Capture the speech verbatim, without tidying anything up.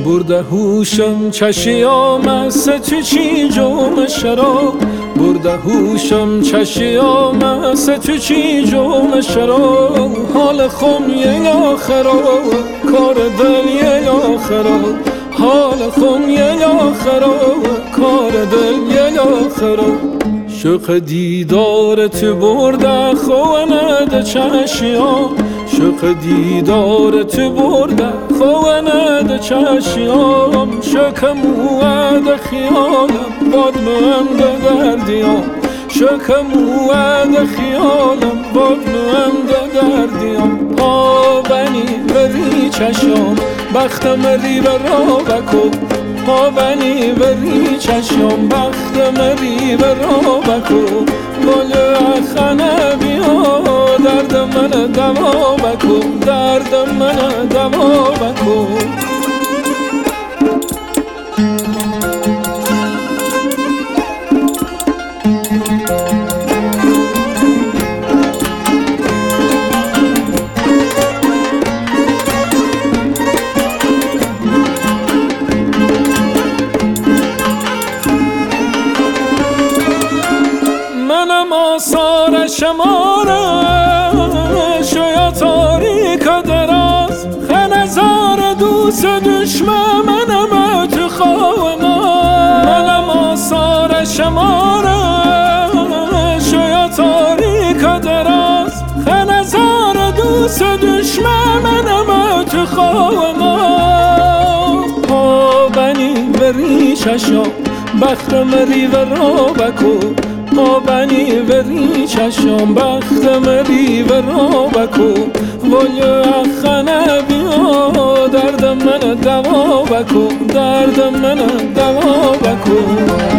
برده هوشم چشیام است تو چی جام شراب برده هوشم چشیام است تو چی جام شراب حال خم یه آخراب کار دل یه آخراب حال خم یه آخراب کار دل یه آخراب شوق دیدارت برده خواند چشیام شوق دیدارت برده خواند چشیام شوق موعد خیالم باد من دردیام شوق موعد خیالم باد من دردیام پا بنی بری چشام بختم ری برا بکو پا بنی بری چشام بختم ری برا بکو گل اخنه بیا درد من دوا بکو درد من دوا بکو منم آثار شماره شاید تاریک دراز خنزار دوست دشمن منم تو خوانا منم آثار شماره شاید تاریک دراز خنزار دوست دشمن منم تو خوانا پا بنی بری چشام بختم ری و را بکو پا بنی بری چشام بختم ری و را بکو ولی اخنه بیا درد من دوا بکو درد من دوا بکو